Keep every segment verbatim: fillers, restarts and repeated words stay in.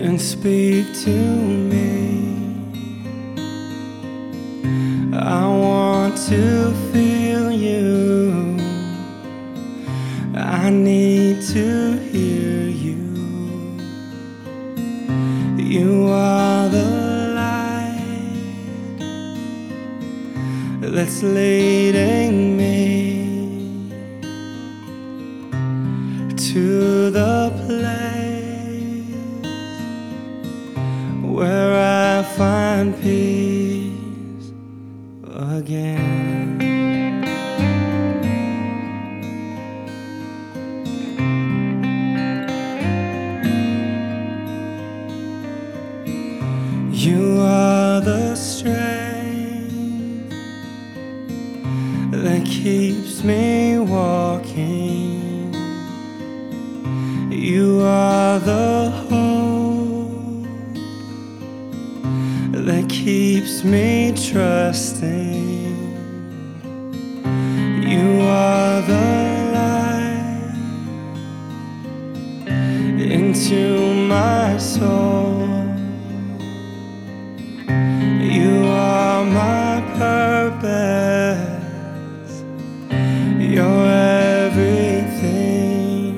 and speak to me. I want to feel you. I need to hear you. You are the light that's leading me to the place where I find peace again. You are the strength that keeps me walking. You are the hope that keeps me trusting. You are the light into my soul. You are my purpose. You're everything.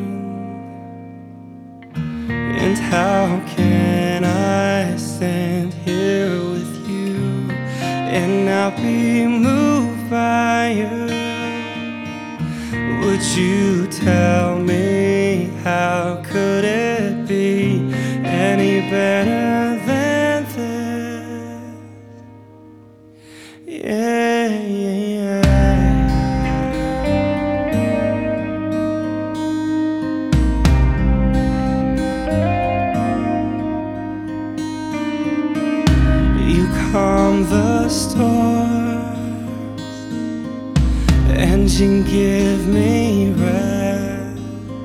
And how can I stand here with you and not be moved by you? Would you tell me, how could it be any better than this? Yeah, yeah, yeah. You calm the storms and you give me rest.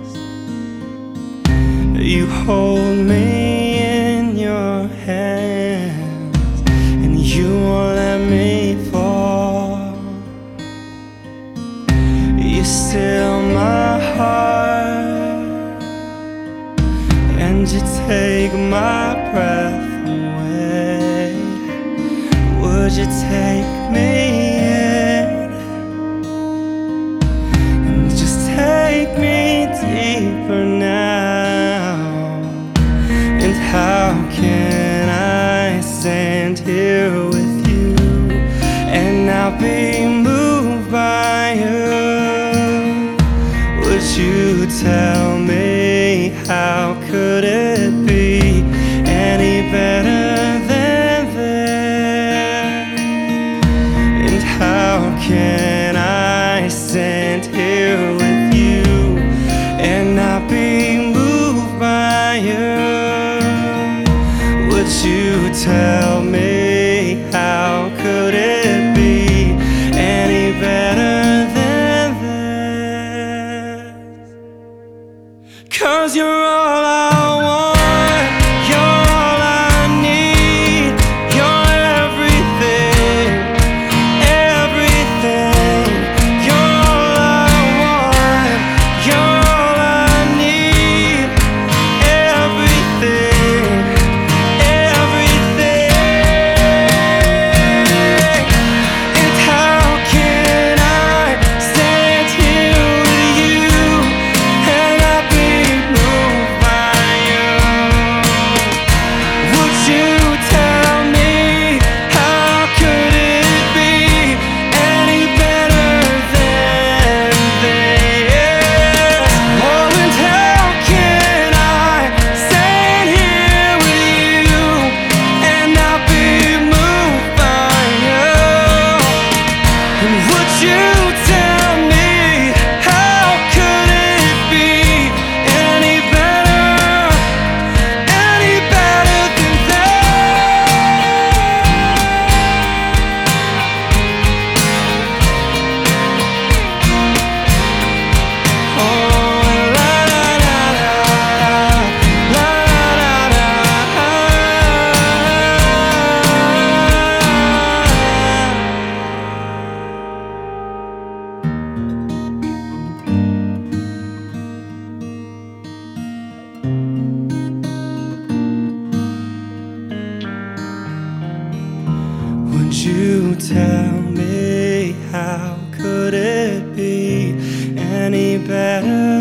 You hold me in your hands and you won't let me fall. You still my heart and you take my breath away. Would you take me in and just take me deeper now? And how can I stand here with you and not be moved by you? Would you tell me, how could it be any better than this? And how can I stand here with you and not be moved by you? Would you tell me, how could it be any better than this? 'Cause you're all I want, you're all I need, you're everything, everything. You're all I want, you're all I need, everything, everything. you tell me, how could it be any better?